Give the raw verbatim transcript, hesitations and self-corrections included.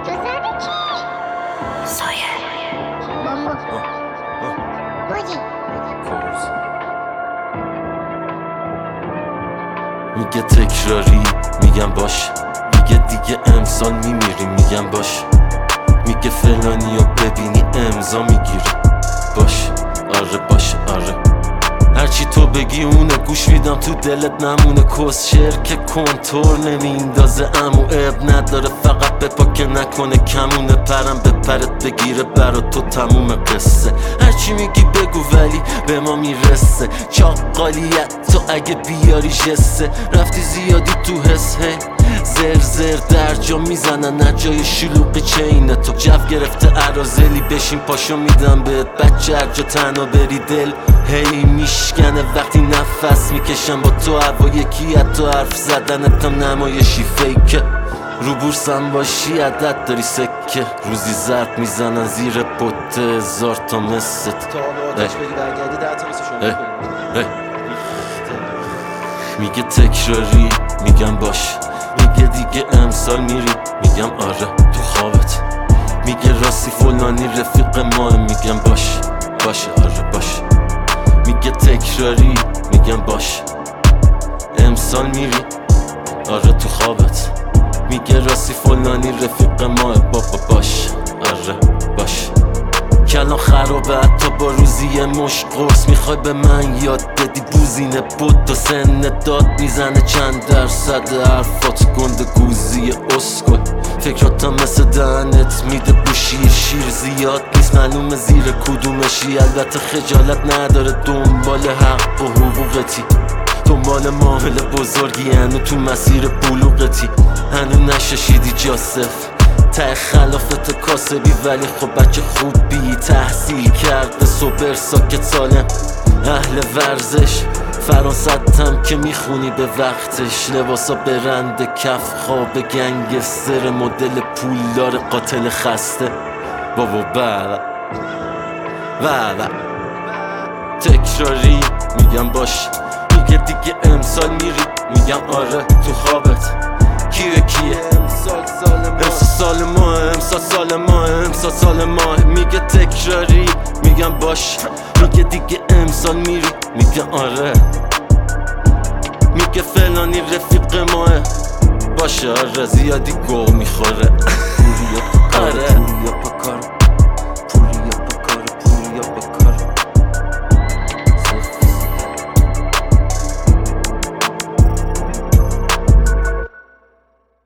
تو زده چی؟ سایه بامبو موجی میگه تکراری، میگم باش. میگه دیگه امسال میمیری، میگم باش. میگه فلانی رو ببینی امضا میگیری، باش. آره باش آره، هرچی تو بگی اونه، گوش میدم تو دلت نمونه. کس شعر که کنتور نمیندازه امو اب نداره، فقط بپا که نکنه کمونه. پرم به پرت بگیره برا تو تموم قصه. هرچی میگی بگو ولی به ما میرسه. چاقالیت تو اگه بیاری جسه، رفتی زیادی تو حس هی زر زر در جا میزنن از جای شلوغی چینه. تو جو گرفته عرازلی، بشین پاشو میدم بهت بچه هر جا تنها بری دل هی میشکنه وقتی نفس میکشم با تو. هوا یکی حتی حرف زدنتم نمایشی فیکه. رو بورسم باشی عدد داری سکه، روزی زرد میزنن زیر پته هزار تا مثل تا حالا آتش بری برگردی ده تا مثل شما اه. میگه تکراری، میگم باش. میگه دیگه امسال میری، میگم آره تو خوابت. میگه راستی فلانی رفیق ماه، میگم باش باشه آره باش. میگه تکراری، میگم باش. امسال میری، آره تو خوابت. میگه راستی فلانی رفیق ماه، بابا باش آره باش. کلان خرابه حتی با روزی مش قرص. میخوای به من یاد بدی بوزینه بود و سن داد میزنه چند درصد حرفات گنده گوزی اسکل. فکراتم مثل دهنت میده بوشیر شیر زیاد نیست معلومه زیر کدومشی. البته خجالت نداره دنبال حق و حقوقتی، دنبال معامله بزرگی هنو تو مسیر بلوغتی. هنو نششیدی جاسف ته خلافت کاسبی، ولی خب بچه خوبی تحصیل کرده سوبر ساکت سالم اهل ورزش. فرانستم که میخونی به وقتش، لباسا برند کف خواب گنگستر مدل پولدار قاتل خسته. بابا بابا بابا تکراری، میگم باش. میگه دیگه امسال میری، میگم آره تو خوابت. کیه کیه امسال سال ما امسال سال ما، امسال سال ما، امسال سال ما. میگه تکراری، میگم باش. میگه دیگه امسال میری، میگه آره. میگه فلانی رفیق ماه، باشه آره. زیادی گو میخوره آره.